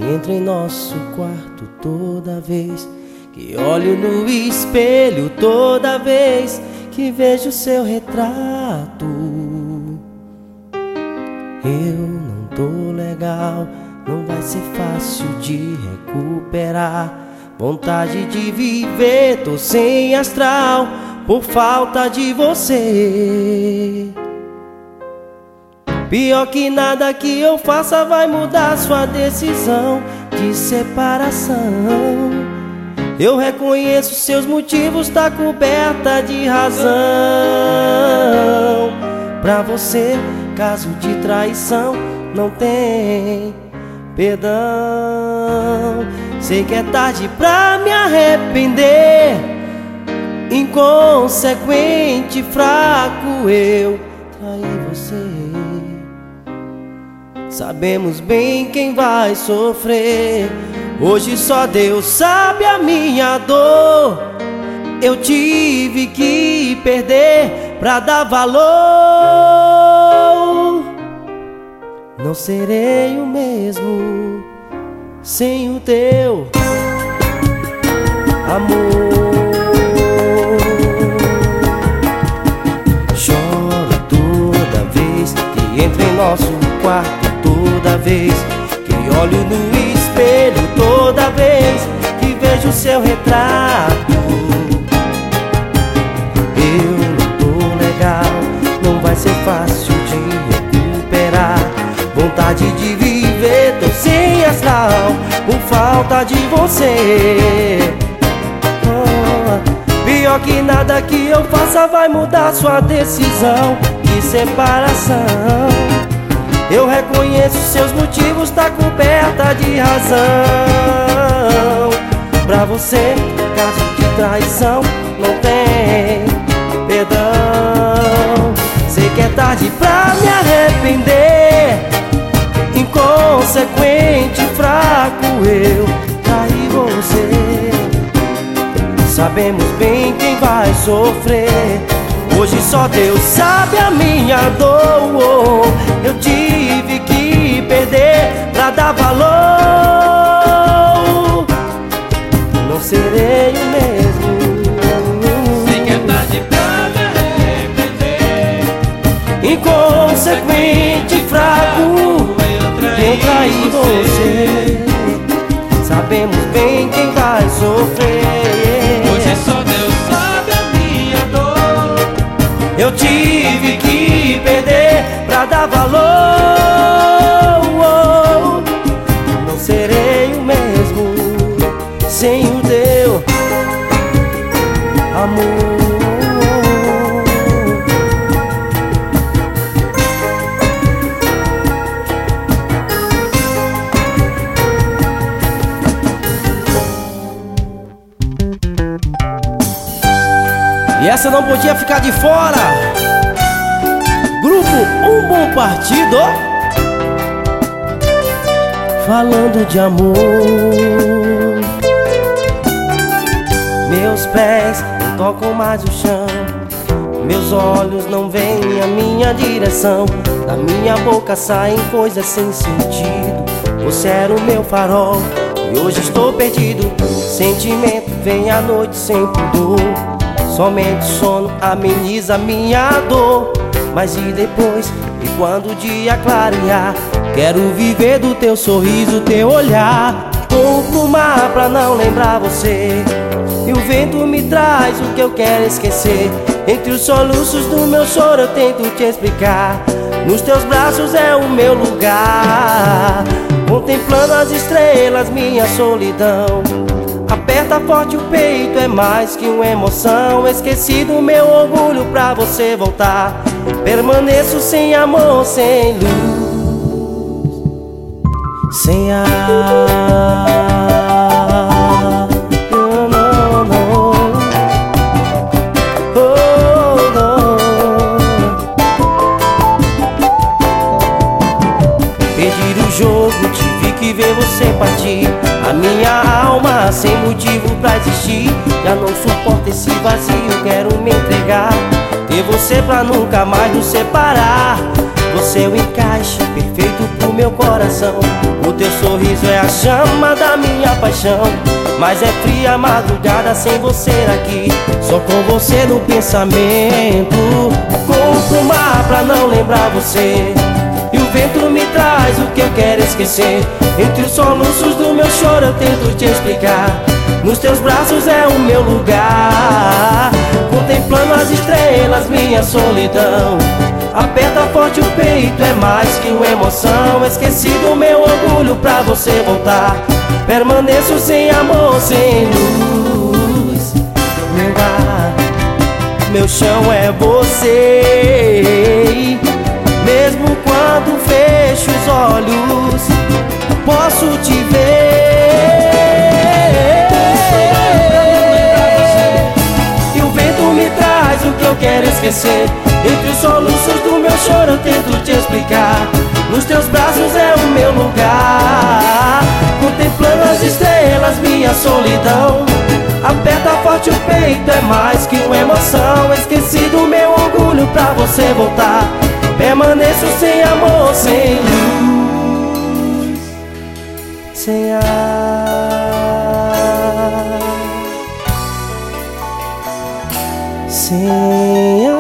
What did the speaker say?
entra em nosso quarto toda vez que olho no espelho, toda vez que vejo seu retrato. Eu não tô legal, não vai ser fácil de recuperar. Vontade de viver, tô sem astral por falta de você. Pior que nada que eu faça vai mudar sua decisão de separação. Eu reconheço seus motivos, tá coberta de razão. Pra você, caso de traição, não tem perdão. Sei que é tarde pra me arrepender. Inconsequente, fraco, eu traí você. Sabemos bem quem vai sofrer. Hoje só Deus sabe a minha dor. Eu tive que perder pra dar valor. Não serei o mesmo sem o teu amor. Choro toda vez que entro em nosso quarto, toda vez que olho no espelho, toda vez que vejo seu retrato. Eu não tô legal, não vai ser fácil de recuperar. Vontade de viver, tô sem astral por falta de você. Pior que nada que eu faça vai mudar sua decisão de separação. Eu reconheço seus motivos, tá coberta de razão. Pra você, caso de traição, não tem perdão. Sei que é tarde pra me arrepender. Inconsequente, fraco, eu traí você. Sabemos bem quem vai sofrer. Hoje só Deus sabe a minha dor. Eu tive que perder pra dar valor. Não serei o mesmo. Sei que é tarde pra me arrepender. Inconsequente, fraco, eu traí você. Sabemos bem quem vai sofrer. Hoje só Deus sabe a minha dor. Eu tive que perder pra dar valor. Não serei o mesmo sem o teu amor. E essa não podia ficar de fora. Grupo Um Bom Partido, falando de amor. Meus pés não tocam mais o chão, meus olhos não veem a minha direção. Da minha boca saem coisas sem sentido. Você era o meu farol e hoje estou perdido. Sentimento vem à noite sem pudor. Somente o sono ameniza minha dor. Mas e depois, e quando o dia clarear, quero viver do teu sorriso, teu olhar. Vou pro mar pra não lembrar você, e o vento me traz o que eu quero esquecer. Entre os soluços do meu choro eu tento te explicar. Nos teus braços é o meu lugar, contemplando as estrelas, minha solidão. Aperta forte o peito, é mais que uma emoção. Esqueci do meu orgulho pra você voltar. Permaneço sem amor, sem luz, sem ar. Não, não, não. Oh, não. Perdi o jogo, tive que ver você partir. A minha alma sem motivo pra existir. Já não suporto esse vazio, quero me entregar. Ter você pra nunca mais nos separar. Você é o encaixe perfeito pro meu coração. O teu sorriso é a chama da minha paixão, mas é fria a madrugada sem você aqui. Só com você no pensamento, corro o mar pra não lembrar você. E o vento me traz o que eu quero esquecer. Entre os soluços do meu choro eu tento te explicar. Nos teus braços é o meu lugar, contemplando as estrelas, minha solidão. Aperta forte o peito, é mais que uma emoção. Esqueci do meu orgulho pra você voltar. Permaneço sem amor, sem luz. Meu ar, meu chão é você. Mesmo quando fecho os olhos, posso te ver. E o vento me traz o que eu quero esquecer. Entre os soluços do meu choro eu tento te explicar. Nos teus braços é o meu lugar, contemplando as estrelas, minha solidão. Aperta forte o peito, é mais que uma emoção. Esqueci do meu orgulho pra você voltar. Permaneço sem amor, sem luz, sem ar, sem ar.